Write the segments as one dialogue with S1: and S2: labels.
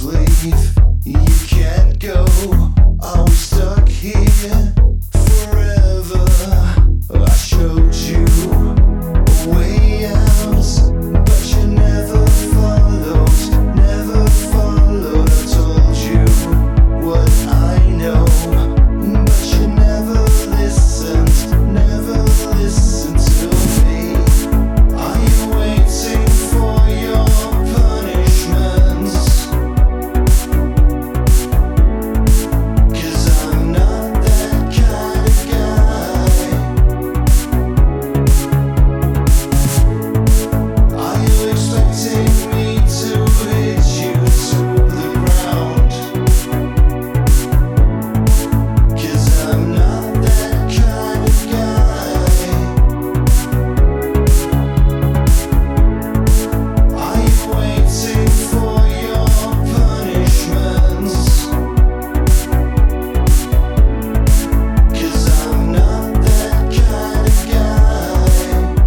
S1: leave, you can't go. Are we stuck here forever? I showed you a way out, but you never followed, never followed. I told you what I know, but you never listened, never listened to me. Are you waiting for your punishments? 'Cause I'm not that kind of guy. Are you expecting me to hit you to the ground? 'Cause I'm not that kind of guy. Are you waiting for your punishments? 'Cause I'm not that kind of guy.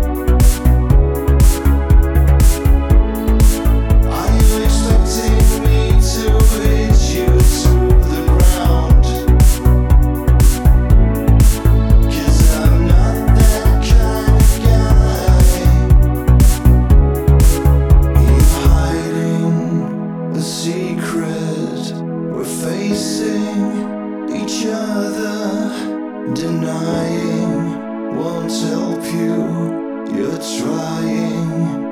S1: Are you expecting me to hit you to the ground? 'Cause I'm not that kind of guy. You're hiding a secret. We're facing each other. Denying won't help you. You're trying.